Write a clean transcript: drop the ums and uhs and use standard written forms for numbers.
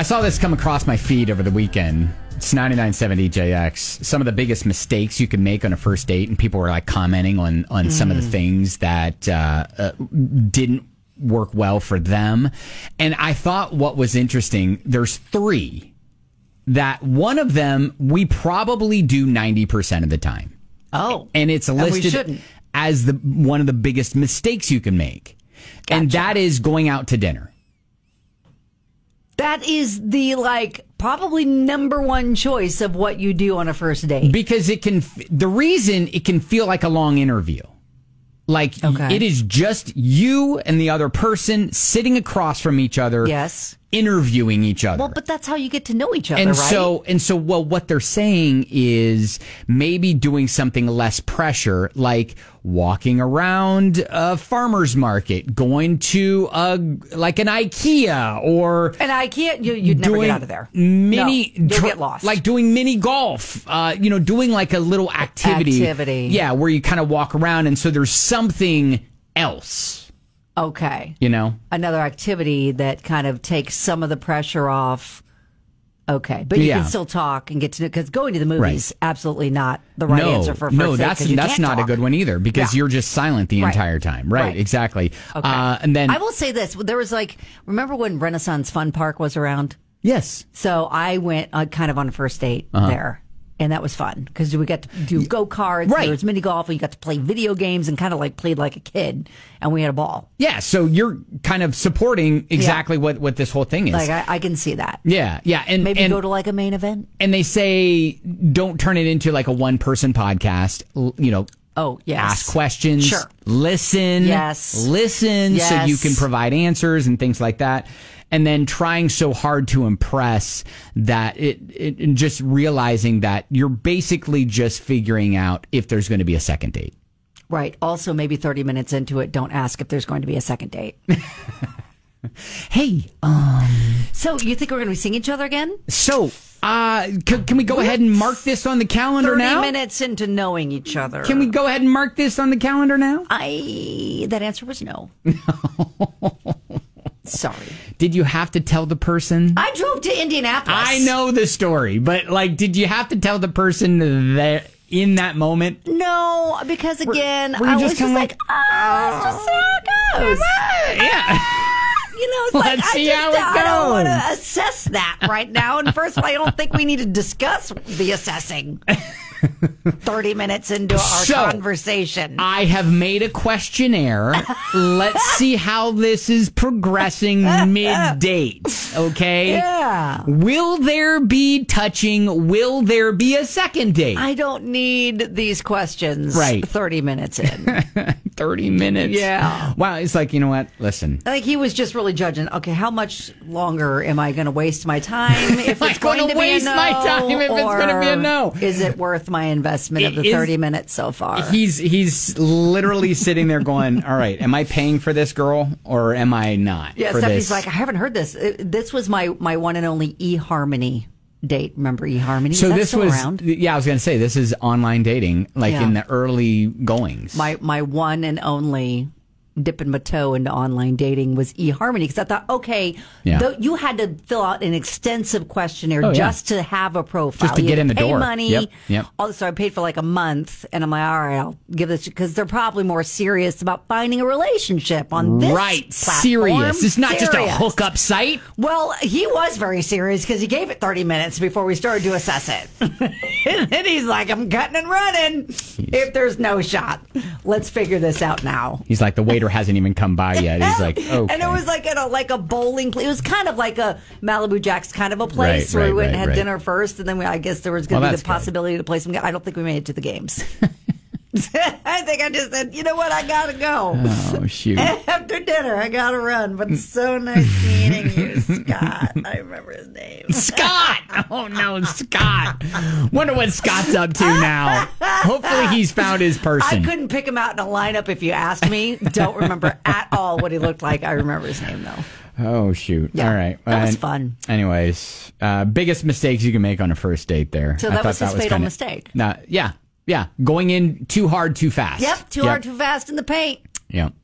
I saw this come across my feed over the weekend. It's 99.7 DJX. Some of the biggest mistakes you can make on a first date, and people were like commenting on some of the things that didn't work well for them. And I thought what was interesting, there's 3 that one of them we probably do 90% of the time. Oh. And it's listed as one of the biggest mistakes you can make. Gotcha. And that is going out to dinner. That is the probably number one choice of what you do on a first date. Because the reason it can feel like a long interview. It is just you and the other person sitting across from each other. Yes. Interviewing each other. Well, but that's how you get to know each other, and right? So, what they're saying is maybe doing something less pressure, like walking around a farmer's market, going to an IKEA or an IKEA. You'd never get out of there. You'll get lost. Like doing mini golf. Doing like a little activity. Yeah, where you kind of walk around, and so there's something else. Okay. Another activity that kind of takes some of the pressure off. Okay. But you can still talk and get to know, because going to the movies, absolutely not the right answer for first date. No, that's not a good one either, because you're just silent the entire time. Right. Exactly. Okay. And then I will say this. There was remember when Renaissance Fun Park was around? Yes. So I went kind of on a first date there. And that was fun because we got to do go-karts. Right. There was mini golf. And you got to play video games and kind of played like a kid. And we had a ball. Yeah. So you're kind of supporting exactly what this whole thing is. I can see that. Yeah. Yeah. And maybe go to a main event. And they say don't turn it into a one-person podcast. Oh, yes. Ask questions. Sure. Listen. Yes. Listen so you can provide answers and things like that. And then trying so hard to impress that and just realizing that you're basically just figuring out if there's going to be a second date. Right. Also, maybe 30 minutes into it, don't ask if there's going to be a second date. Hey. So you think we're going to be seeing each other again? So, can we go ahead and mark this on the calendar 30 now? 30 minutes into knowing each other. Can we go ahead and mark this on the calendar now? That answer was no. Sorry. Did you have to tell the person? I drove to Indianapolis. I know the story, but did you have to tell the person that in that moment? No, because again, were you I just was just let's just see how it goes. Yeah. It's let's see how it goes. I don't want to assess that right now. And first of all, I don't think we need to discuss the assessing. 30 minutes into our conversation. I have made a questionnaire. Let's see how this is progressing mid-date, okay? Yeah. Will there be touching? Will there be a second date? I don't need these questions 30 minutes in. 30 minutes? Yeah. Wow, it's you know what? Listen. I think he was just really judging, okay, how much longer am I going to waste my time if it's going to be a no? my time if it's going to be a no. Is it worth my investment of the 30 minutes so far? He's literally sitting there going, all right, am I paying for this girl or am I not? Yeah, Stephanie's I haven't heard this. This was my one and only eHarmony date. Remember eHarmony? So this was around? Yeah, I was going to say this is online dating, in the early goings. My one and only dipping my toe into online dating was eHarmony, because I thought, okay, you had to fill out an extensive questionnaire just to have a profile. Just to get in the door. Money. Yep. So I paid for a month, and I'm like, all right, I'll give this, because they're probably more serious about finding a relationship on this platform. Serious. It's not just a hookup site. Well, he was very serious, because he gave it 30 minutes before we started to assess it. And then he's like, I'm cutting and running. If there's no shot, let's figure this out now. He's like, the waiter hasn't even come by yet. He's like, okay. And it was a bowling place. It was kind of like a Malibu Jack's kind of a place where we went and had dinner first, and then I guess there was going to be the possibility to play some. I don't think we made it to the games. I think I just said, you know what, I gotta go. Oh, shoot. After dinner, I gotta run. But it's so nice meeting you, Scott. I remember his name. Scott! Oh, no, Scott. Wonder what Scott's up to now. Hopefully he's found his person. I couldn't pick him out in a lineup if you asked me. Don't remember at all what he looked like. I remember his name, though. Oh, shoot. Yeah, all right. That was fun. Anyways, biggest mistakes you can make on a first date there. So that was his fatal mistake. Yeah. Going in too hard, too fast. Yep, too hard, too fast in the paint. Yep.